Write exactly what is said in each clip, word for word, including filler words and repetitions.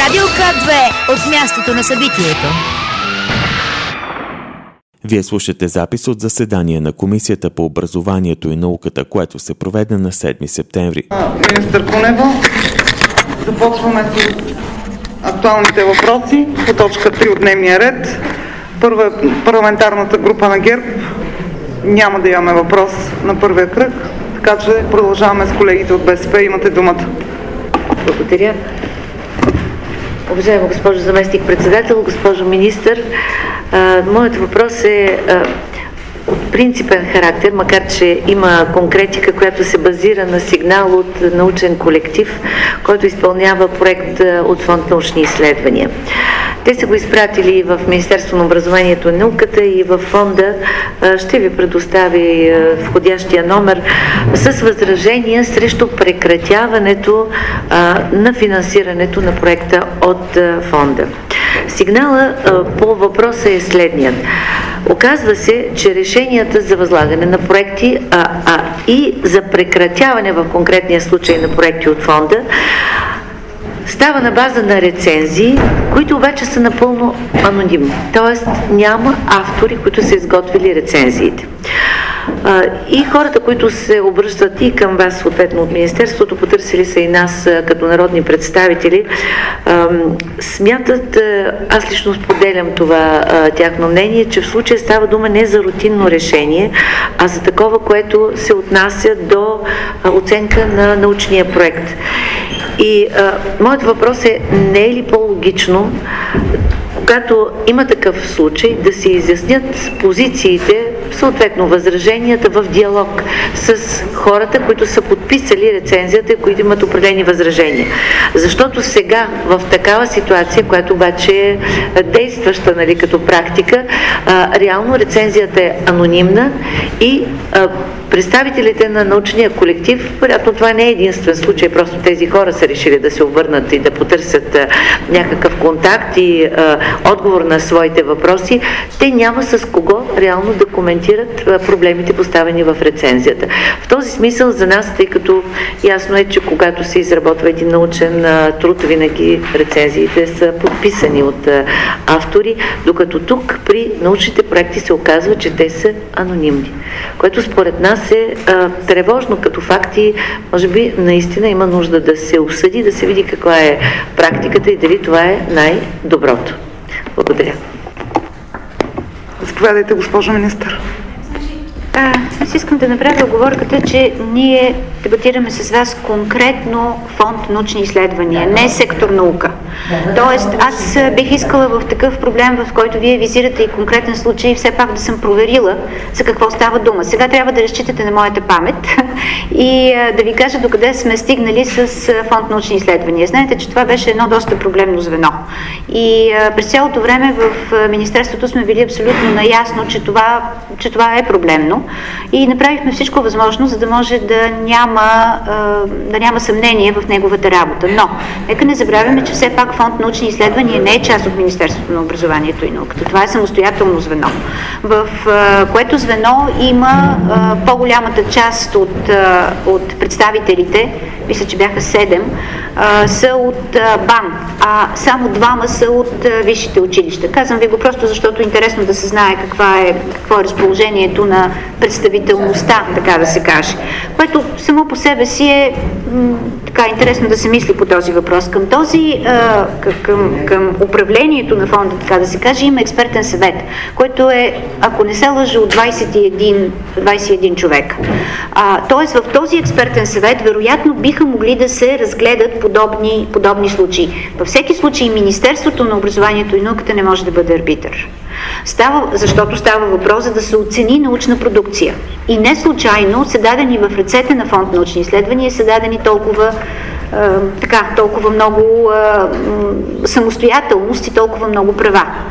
Радио К две от мястото на събитието. Вие слушате запис от заседание на Комисията по образованието и науката, което се проведе на седми септември. Министър Кунева, започваме с актуалните въпроси по точка три от дневния ред. Първа е парламентарната група на ГЕРБ. Няма да имаме въпрос на първия кръг, така че продължаваме с колегите от БСП. Имате думата. Благодаря. Уважаема госпожо заместник председател, госпожо министър, моят въпрос е от принципен характер, макар че има конкретика, която се базира на сигнал от научен колектив, който изпълнява проект от фонд научни изследвания. Те са го изпратили в Министерство на образованието и науката и в фонда ще ви предостави входящия номер с възражения срещу прекратяването на финансирането на проекта от фонда. Сигнала по въпроса е следният. Оказва се, че решенията за възлагане на проекти а, а и за прекратяване в конкретния случай на проекти от фонда става на база на рецензии, които обаче са напълно анонимни. Тоест няма автори, които са изготвили рецензиите. И хората, които се обръщат и към вас, съответно от Министерството, потърсили са и нас като народни представители, смятат, аз лично споделям това тяхно мнение, че в случая става дума не за рутинно решение, а за такова, което се отнася до оценка на научния проект. И а, моят въпрос е, не е ли по-логично, когато има такъв случай, да се изяснят позициите, съответно възраженията в диалог с хората, които са подписали рецензията и които имат определени възражения. Защото сега в такава ситуация, която обаче е действаща, нали, като практика, а, реално рецензията е анонимна и а, представителите на научния колектив, вероятно това не е единствен случай, просто тези хора са решили да се обърнат и да потърсят а, някакъв контакт и а, отговор на своите въпроси, те няма с кого реално да коментират а, проблемите, поставени в рецензията. В този смисъл за нас, тъй като ясно е, че когато се изработва един научен а, труд, винаги рецензиите са подписани от а, автори, докато тук при научните проекти се оказва, че те са анонимни, което според нас е а, тревожно като факт и може би наистина има нужда да се обсъди, да се види каква е практиката и дали това е най-доброто. Благодаря. Заповядайте, госпожо министър. А, аз искам да направя оговорката, че ние дебатираме с вас конкретно фонд научни изследвания, не сектор наука. Тоест, аз бих искала в такъв проблем, в който вие визирате и конкретен случай, все пак да съм проверила за какво става дума. Сега трябва да разчитате на моята памет и а, да ви кажа докъде сме стигнали с фонд научни изследвания. Знаете, че това беше едно доста проблемно звено. И а, през цялото време в а, Министерството сме били абсолютно наясно, че това, че това е проблемно. И направихме всичко възможно, за да може да няма, да няма съмнение в неговата работа. Но, нека не забравяме, че все пак фонд научни изследвания не е част от Министерството на образованието и науката. Това е самостоятелно звено, в което звено има по-голямата част от, от представителите, мисля, че бяха седем, са от БАН, а само двама са от висшите училища. Казвам ви го просто защото е интересно да се знае каква е, какво е разположението на представителността, така да се каже. Което само по себе си е м, така интересно да се мисли по този въпрос. Към този, а, към, към управлението на фонда, така да се каже, има експертен съвет, който е, ако не се лъжа, от двайсет и един, двайсет и един човека. А, тоест в този експертен съвет вероятно биха могли да се разгледат подобни, подобни случаи. Във всеки случай Министерството на образованието и науката не може да бъде арбитър. Става, защото става въпрос за да се оцени научна продукция. И не случайно са дадени в ръцете на фонд научни изследвания, са дадени толкова, е, така, толкова много е, самостоятелност и толкова много права.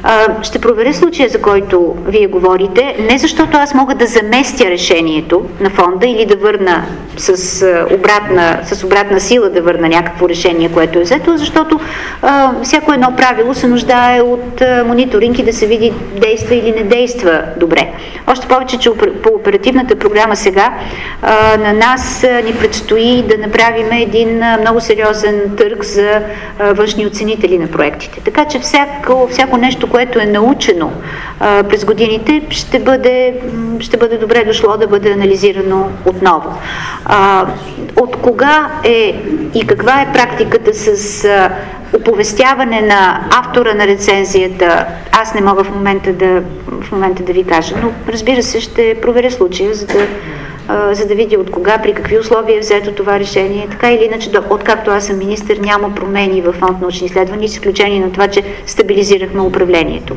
Ще проверя случая, за който вие говорите, не защото аз мога да заместя решението на фонда или да върна с обратна, с обратна сила да върна някакво решение, което е взето, защото а, всяко едно правило се нуждае от а, мониторинг и да се види действа или не действа добре. Още повече, че по оперативната програма сега а, на нас а, ни предстои да направим един а, много сериозен търг за а, външни оценители на проектите. Така че всяко, всяко нещо, което е научено а, през годините, ще бъде, ще бъде добре дошло да бъде анализирано отново. А, от кога е и каква е практиката с а, оповестяване на автора на рецензията, аз не мога в момента да, в момента да ви кажа, но разбира се, ще проверя случая, за да, а, за да видя от кога, при какви условия е взето това решение. Така или иначе, откакто аз съм министър, няма промени в фонд научни изследвания, с изключение на това, че стабилизирахме управлението.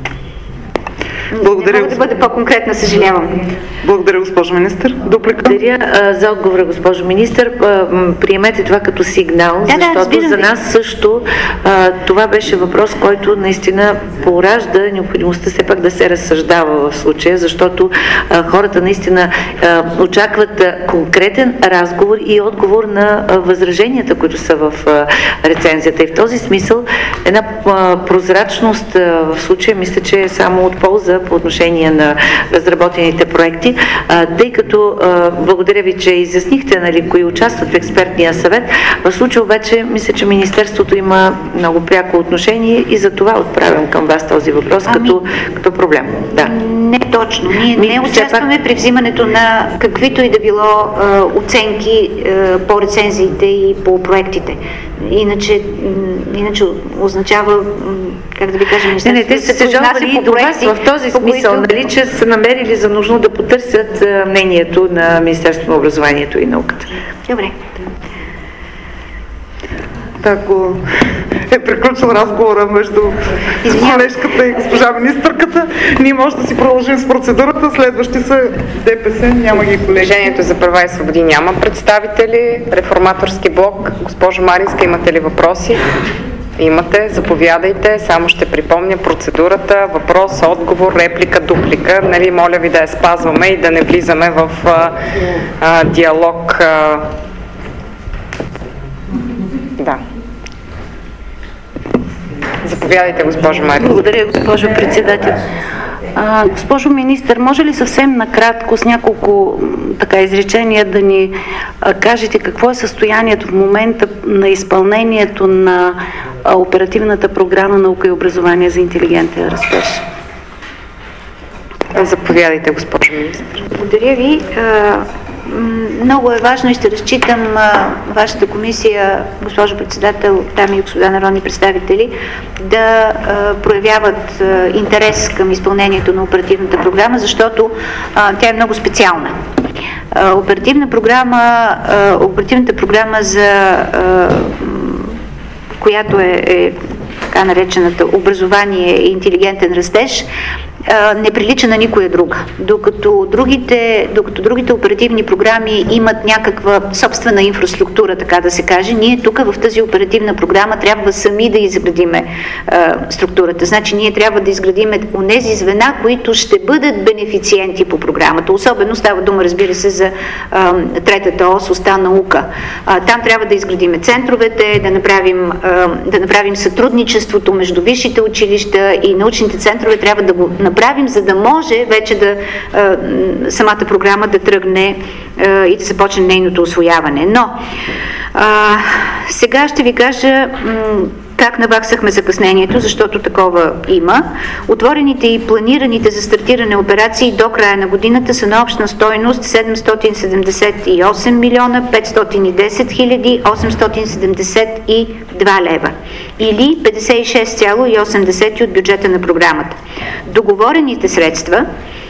Благодаря. Не мога да бъда по-конкретна, съжалявам. Благодаря, госпожо министър. Дуплика? Благодаря за отговора, госпожо министър. Приемете това като сигнал, да, защото да, за нас също това беше въпрос, който наистина поражда необходимостта все пак да се разсъждава в случая, защото хората наистина очакват конкретен разговор и отговор на възраженията, които са в рецензията. И в този смисъл една прозрачност в случая мисля, че е само от полза по отношение на разработените проекти, а, тъй като а, благодаря ви, че изяснихте, нали, кои участват в експертния съвет. В случая обаче мисля, че Министерството има много пряко отношение и за това отправям към вас този въпрос ами, като, като проблем. Да. Не точно. Ние Ми, не участваме пак при взимането на каквито и да било а, оценки а, по рецензиите и по проектите. Иначе, иначе означава, как да ви кажа, не, не, те са се жалвали и до вас в този смисъл, които... нали, че са намерили за нужно да потърсят мнението на Министерството на образованието и науката. Добре. Ако е приключил разговора между колежката и госпожа министърката, ние може да си продължим с процедурата. Следващи са ДПС, няма ги колеги. Движението за права и свободи няма представители. Реформаторски блок. Госпожо Маринска, имате ли въпроси? Имате, заповядайте. Само ще припомня процедурата. Въпрос, отговор, реплика, дуплика. Нали, моля ви да я спазваме и да не влизаме в а, а, диалог. А... Да. Заповядайте, госпожо Мария. Благодаря, госпожо председател. А, госпожо министър, може ли съвсем накратко с няколко така изречения да ни а, кажете какво е състоянието в момента на изпълнението на а, оперативната програма Наука и образование за интелигентен растеж? Заповядайте, госпожо министър. Благодаря ви. Много е важно и ще разчитам вашата комисия, госпожо председател, дами и господа народни представители, да проявяват интерес към изпълнението на оперативната програма, защото тя е много специална. Оперативна програма, оперативната програма, за която е, е така наречената образование и интелигентен растеж, не прилича на никоя друга. Докато другите, докато другите оперативни програми имат някаква собствена инфраструктура, така да се каже, ние тук в тази оперативна програма трябва сами да изградиме а, структурата. Значи ние трябва да изградиме онези звена, които ще бъдат бенефициенти по програмата. Особено става дума, разбира се, за а, третата ос, оста наука. А, там трябва да изградиме центровете, да направим, а, да направим сътрудничеството между висшите училища и научните центрове, трябва да го направим, за да може вече да а, самата програма да тръгне а, и да започне нейното усвояване. Но а, сега ще ви кажа как наваксахме закъснението, защото такова има. Отворените и планираните за стартиране операции до края на годината са на обща стойност седемстотин седемдесет и осем милиона петстотин и десет хиляди осемстотин седемдесет и два лева или петдесет и шест цяло и осем десети от бюджета на програмата. Договорените средства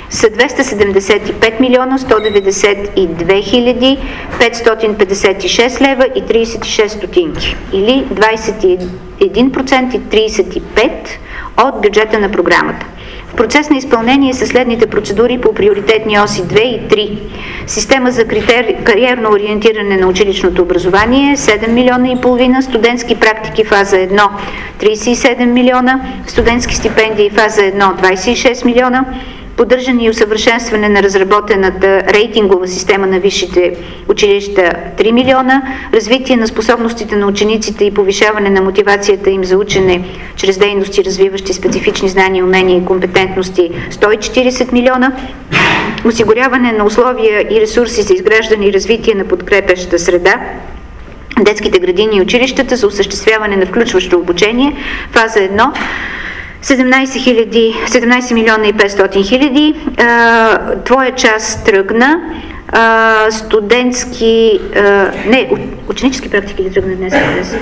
са двеста седемдесет и пет милиона сто деветдесет и две хиляди петстотин петдесет и шест лева и тридесет и шест стотинки, или двадесет и един процента и тридесет и пет процента от бюджета на програмата. В процес на изпълнение са следните процедури по приоритетни оси две и три. Система за критер... кариерно ориентиране на училищното образование седем милиона и половина, студентски практики фаза едно тридесет и седем милиона, студентски стипендии фаза едно двадесет и шест милиона, поддържане и усъвършенстване на разработената рейтингова система на висшите училища три милиона, развитие на способностите на учениците и повишаване на мотивацията им за учене чрез дейности, развиващи специфични знания, умения и компетентности сто и четиридесет милиона, осигуряване на условия и ресурси за изграждане и развитие на подкрепяща среда, детските градини и училищата за осъществяване на включващо обучение, фаза едно, седемнадесет милиона и петстотин хиляди, твоя част тръгна, а, студентски, а, не, ученически практики ли тръгна днес?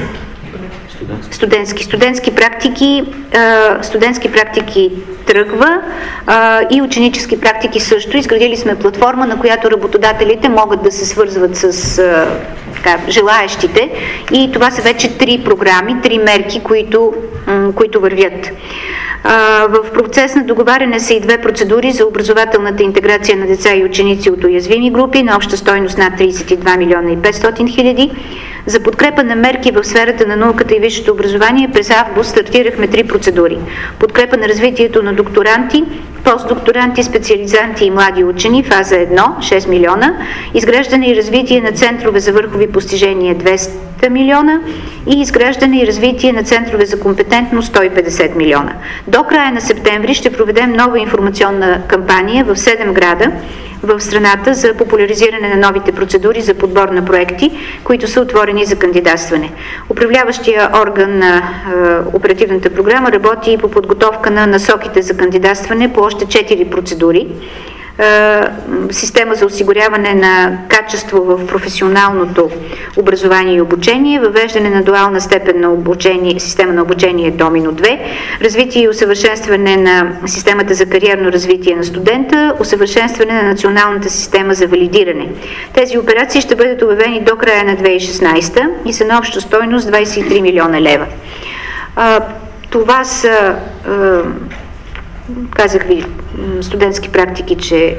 Студентски. Студентски практики, а, студентски практики тръгва а, и ученически практики също. Изградили сме платформа, на която работодателите могат да се свързват с а, така, желаещите, и това са вече три програми, три мерки, които, м- които вървят. А, в процес на договаряне са и две процедури за образователната интеграция на деца и ученици от уязвими групи на обща стойност над тридесет и два милиона и петстотин хиляди. За подкрепа на мерки в сферата на науката и висшето образование през август стартирахме три процедури. Подкрепа на развитието на докторанти, постдокторанти, специализанти и млади учени, фаза едно, шест милиона, изграждане и развитие на центрове за върхови постижения, двеста милиона, и изграждане и развитие на центрове за компетентност, сто и петдесет милиона. До края на септември ще проведем нова информационна кампания в седем града в страната за популяризиране на новите процедури за подбор на проекти, които са отворени за кандидатстване. Управляващия орган на е, оперативната програма работи и по подготовка на насоките за кандидатстване по още четири процедури. Система за осигуряване на качество в професионалното образование и обучение, въвеждане на дуална степен на обучение, система на обучение Домино две, развитие и усъвършенстване на системата за кариерно развитие на студента, усъвършенстване на националната система за валидиране. Тези операции ще бъдат обявени до края на две хиляди и шестнадесета и са на обща стойност двадесет и три милиона лева. Това са, казах ви, студентски практики, че,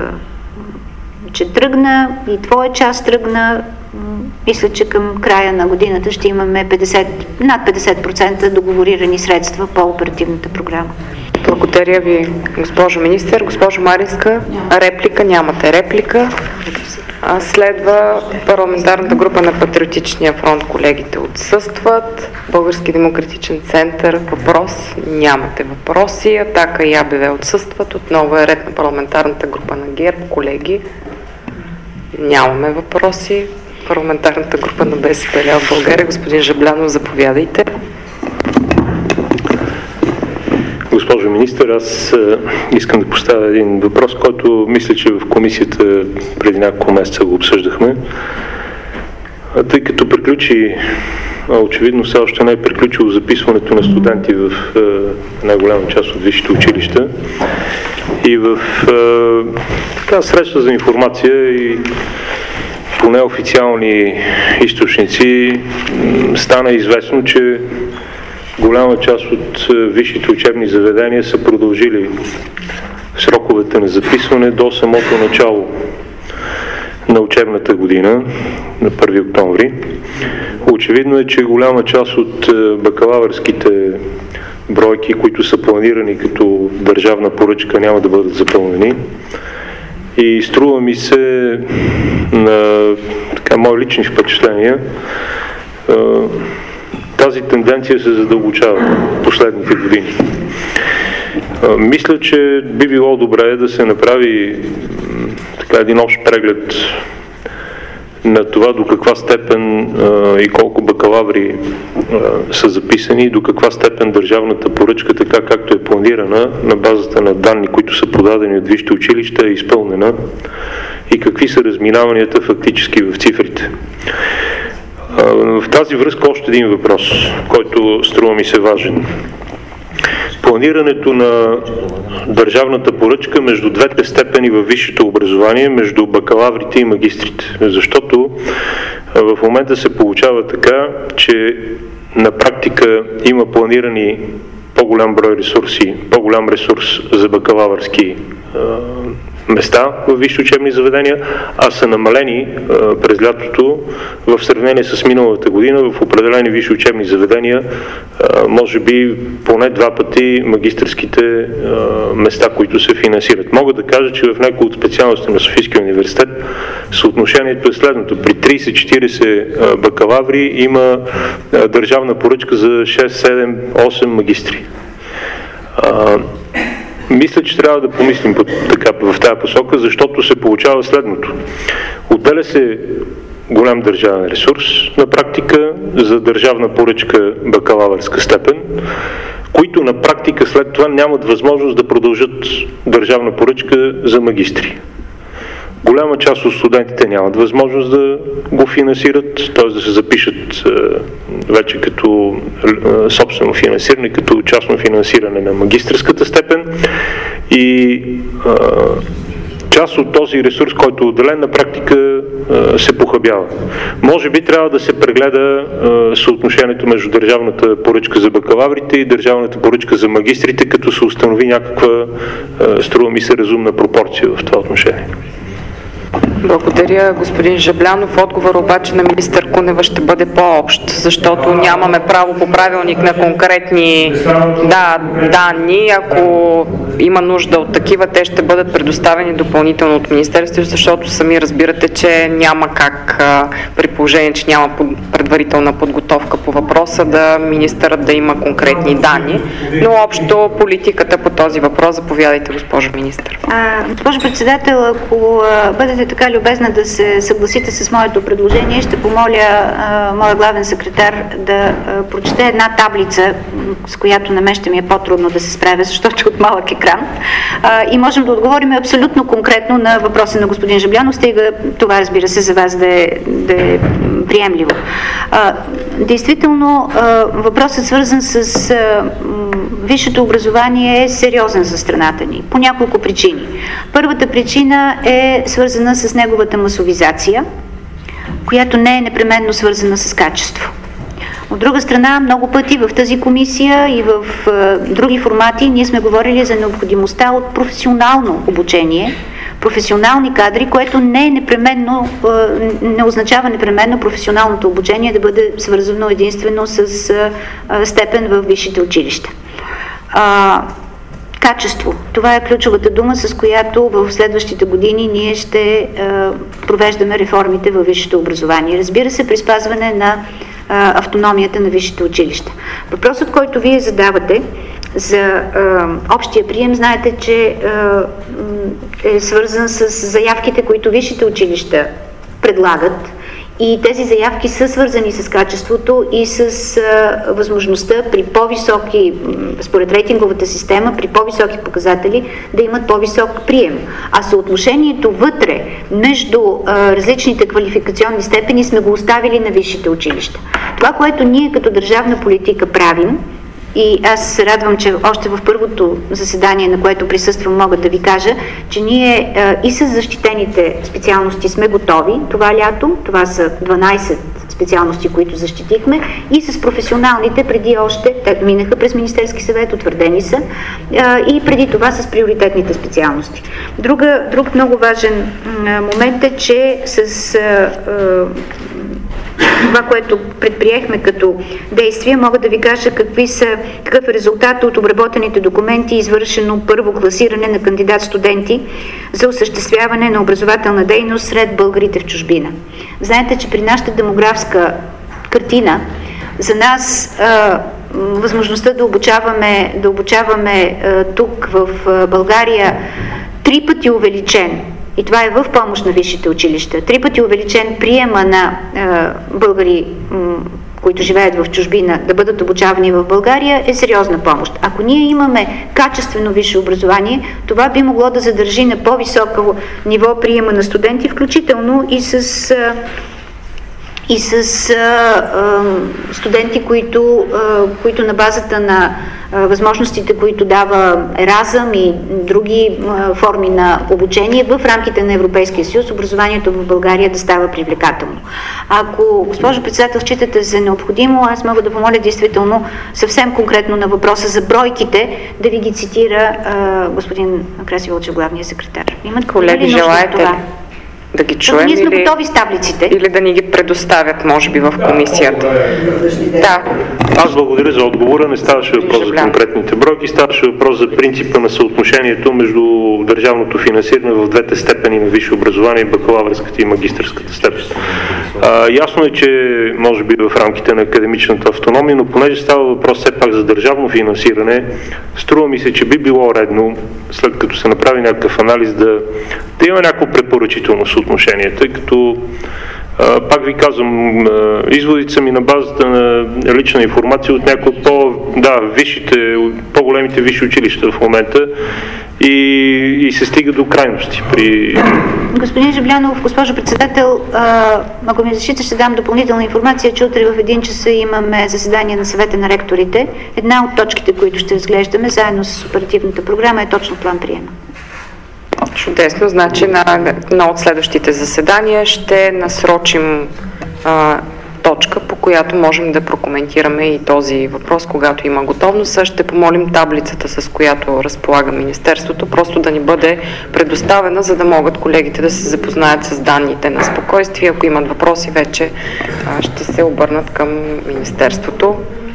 че тръгна, и твоя част тръгна. Мисля, че към края на годината ще имаме петдесет, над петдесет процента договорирани средства по оперативната програма. Благодаря ви, госпожо министър. Госпожо Маринска, реплика? Нямате реплика. А следва парламентарната група на Патриотичния фронт. Колегите отсъстват. Български демократичен център. Въпрос? Нямате въпроси. Атака и АБВ отсъстват. Отново е ред на парламентарната група на ГЕРБ. Колеги, нямаме въпроси. Парламентарната група на БСП лява България. Господин Жаблянов, заповядайте. Госпожо министър, аз искам да поставя един въпрос, който мисля, че в комисията преди няколко месеца го обсъждахме. Тъй като приключи, очевидно все още не е приключило записването на студенти в най-голяма част от висшите училища, и в така средства за информация и по неофициални източници стана известно, че голяма част от висшите учебни заведения са продължили сроковете на записване до самото начало на учебната година, на първи октомври. Очевидно е, че голяма част от бакалавърските бройки, които са планирани като държавна поръчка, няма да бъдат запълнени. И струва ми се, на така, мои лични впечатления, тази тенденция се задълбочава в последните години. Мисля, че би било добре да се направи така един общ преглед на това до каква степен а, и колко бакалаври а, са записани и до каква степен държавната поръчка, така както е планирана на базата на данни, които са подадени от висшите училища, е изпълнена, и какви са разминаванията фактически в цифрите. В тази връзка още един въпрос, който струва ми се важен. планирането на държавната поръчка между двете степени във висшето образование, между бакалаврите и магистрите. Защото в момента се получава така, че на практика има планирани по-голям брой ресурси, по-голям ресурс за бакалавърски места в висши учебни заведения, а са намалени а, през лятото в сравнение с миналата година в определени висши учебни заведения, а, може би поне два пъти магистърските а, места, които се финансират. Мога да кажа, че в някои от специалности на Софийския университет съотношението е следното. При трийсет четирийсет бакалаври има а, държавна поръчка за шест, седем, осем магистри. А, Мисля, че трябва да помислим така, в тази посока, защото се получава следното. Отделя се голям държавен ресурс на практика за държавна поръчка бакалавърска степен, които на практика след това нямат възможност да продължат държавна поръчка за магистри. Голяма част от студентите нямат възможност да го финансират, т.е. да се запишат е, вече като е, собствено финансиране, като частно финансиране на магистърската степен и е, част от този ресурс, който е отделен, на практика е, се похабява. Може би трябва да се прегледа е, съотношението между държавната поръчка за бакалаврите и държавната поръчка за магистрите, като се установи някаква, е, струва ми се, разумна пропорция в това отношение. Благодаря, господин Жаблянов. Отговор обаче на министър Кунева ще бъде по-общ, защото нямаме право по правилник на конкретни да, данни. Ако има нужда от такива, те ще бъдат предоставени допълнително от министерството, защото сами разбирате, че няма как, при положение, че няма предварителна подготовка по въпроса, да министърът да има конкретни данни. Но общо политиката по този въпрос, заповядайте, госпожо министър. А, госпожо председател, ако а, бъдете така любезна да се съгласите с моето предложение, ще помоля а, моя главен секретар да а, прочете една таблица, с която на мен ще ми е по-трудно да се справя, защото е от малък екран. А, и можем да отговорим абсолютно конкретно на въпроса на господин Жаблянов, стига това, разбира се, за вас да е, да е приемливо. А, действително, а, въпросът свързан с а, висшето образование е сериозен за страната ни по няколко причини. Първата причина е свързана с неговата масовизация, която не е непременно свързана с качество. От друга страна, много пъти в тази комисия и в а, други формати ние сме говорили за необходимостта от професионално обучение, професионални кадри, което не е непременно, не означава непременно професионалното обучение да бъде свързано единствено с степен в висшите училища. А, качество. Това е ключовата дума, с която в следващите години ние ще а, провеждаме реформите във висшето образование. Разбира се, при спазване на а, автономията на висшите училища. Въпросът, който вие задавате за а, общия прием, знаете, че а, е свързан с заявките, които висшите училища предлагат, и тези заявки са свързани с качеството и с а, възможността при по-високи, според рейтинговата система, при по-високи показатели да имат по-висок прием. А съотношението вътре между а, различните квалификационни степени сме го оставили на висшите училища. Това, което ние като държавна политика правим, и аз се радвам, че още в първото заседание, на което присъствам, мога да ви кажа, че ние а, и с защитените специалности сме готови това лято, това са дванайсет специалности, които защитихме, и с професионалните преди още, те минаха през Министерски съвет, утвърдени са, а, и преди това с приоритетните специалности. Друга, друг много важен а, момент е, че с а, а, това, което предприехме като действие, мога да ви кажа какви са, какъв е резултат от обработените документи и извършено първо класиране на кандидат-студенти за осъществяване на образователна дейност сред българите в чужбина. Знаете, че при нашата демографска картина за нас а, възможността да обучаваме, да обучаваме а, тук в а, България три пъти увеличен, и това е в помощ на висшите училища, три пъти увеличен приема на е, българи, м, които живеят в чужбина, да бъдат обучавани в България, е сериозна помощ. Ако ние имаме качествено висше образование, това би могло да задържи на по-високо ниво приема на студенти, включително и с... Е, и с а, а, студенти, които, а, които на базата на възможностите, които дава Еразъм и други форми на обучение в рамките на Европейския съюз, образованието в България да става привлекателно. Ако, госпожо председател, считате за необходимо, аз мога да помоля действително съвсем конкретно на въпроса за бройките да ви ги цитира а, господин Краси Вълчев, главния секретар. Имат колеги, желаете ли да ги чуем? Ние сме или... готови с таблиците. Или да ни ги предоставят, може би, в комисията. Да. Аз благодаря за отговора. Не ставаше въпрос за конкретните бройки, ставаше въпрос за принципа на съотношението между държавното финансиране в двете степени на висше образование, бакалавърската и магистърската степен. А, ясно е, че може би в рамките на академичната автономия, но понеже става въпрос все пак за държавно финансиране, струва ми се, че би било редно, след като се направи някакъв анализ, да, да има някакво препоръчително съотношение, тъй като а, пак ви казвам, а, изводите са ми на базата на лична информация от някои от по, да, висшите, по-големите висши училища в момента и, и се стига до крайности. При... Господин Жаблянов, госпожо председател, а, ако ми защита, ще дам допълнителна информация, че утре в един часа имаме заседание на съвета на ректорите. Една от точките, които ще разглеждаме заедно с оперативната програма, е точно план приема. Чудесно, значи на едно от следващите заседания ще насрочим а, точка, по която можем да прокоментираме и този въпрос, когато има готовност. Ще помолим таблицата, с която разполага Министерството, просто да ни бъде предоставена, за да могат колегите да се запознаят с данните на спокойствие. Ако имат въпроси, вече а, ще се обърнат към Министерството.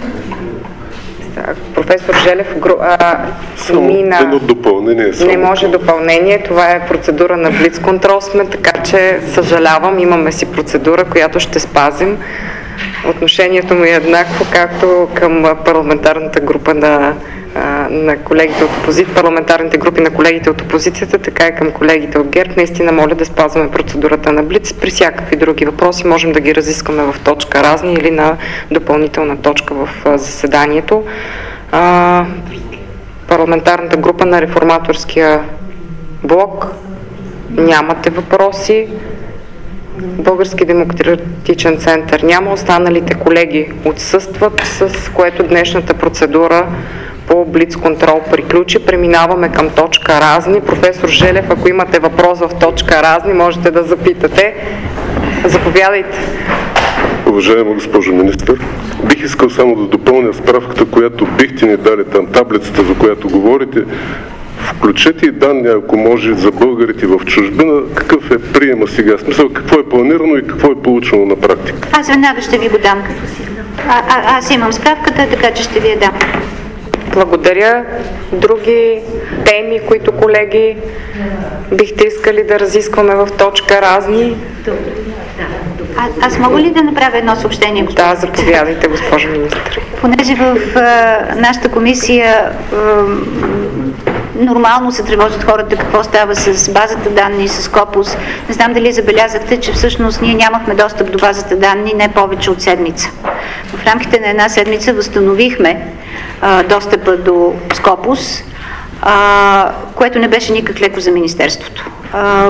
Професор Желев, а, мина... допълнение. Не може допълнение, това е процедура на блиц контрол сме, така че съжалявам, имаме си процедура, която ще спазим. Отношението ми е еднакво, както към парламентарната група на, на колегите от опозицията, парламентарните групи на колегите от опозицията, така и към колегите от ГЕРБ. Наистина моля да спазваме процедурата на блиц. При всякакви други въпроси можем да ги разискваме в точка разни или на допълнителна точка в заседанието. А, парламентарната група на Реформаторския блок, нямате въпроси. Български демократичен център няма. Останалите колеги отсъстват, с което днешната процедура по блиц контрол приключи. Преминаваме към точка разни. Професор Желев, ако имате въпрос в точка разни, можете да запитате. Заповядайте. Уважаема госпожо министър, бих искал само да допълня справката, която бихте ни дали там, таблицата, за която говорите. Включете и данни, ако може, за българите в чужбина, какъв е приема сега, смисъл, какво е планирано и какво е получено на практика. Аз веднага ще ви го дам. А, а, аз имам справката, така че ще ви я дам. Благодаря. Други теми, които колеги бихте искали да разискваме в точка разни? А, аз мога ли да направя едно съобщение, госпожо? Да, заповядайте, госпожо министър. Понеже в а, нашата комисия а, нормално се тревожат хората какво става с базата данни, с Скопус. Не знам дали забелязахте, че всъщност ние нямахме достъп до базата данни не повече от седмица. В рамките на една седмица възстановихме а, достъпа до Скопус, а, което не беше никак леко за Министерството. А,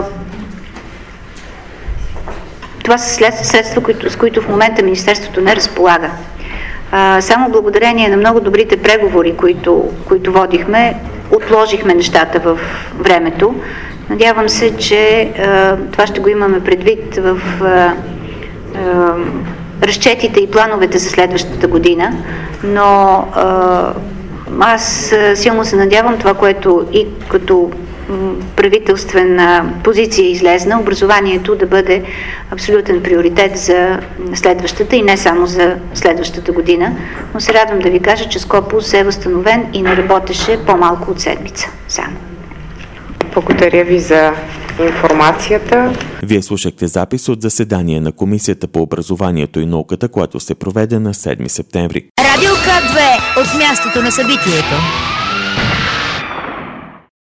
това са след, средства, които, с които в момента Министерството не разполага. А, само благодарение на много добрите преговори, които, които водихме, отложихме нещата в времето. Надявам се, че а, това ще го имаме предвид в а, а, разчетите и плановете за следващата година, но а, аз силно се надявам това, което и като правителствена позиция излезна, образованието да бъде абсолютен приоритет за следващата и не само за следващата година. Но се радвам да ви кажа, че Скопус е възстановен и не работеше по-малко от седмица само. Благодаря ви за информацията. Вие слушахте запис от заседание на Комисията по образованието и науката, което се проведе на седми септември. Радио К две от мястото на събитието.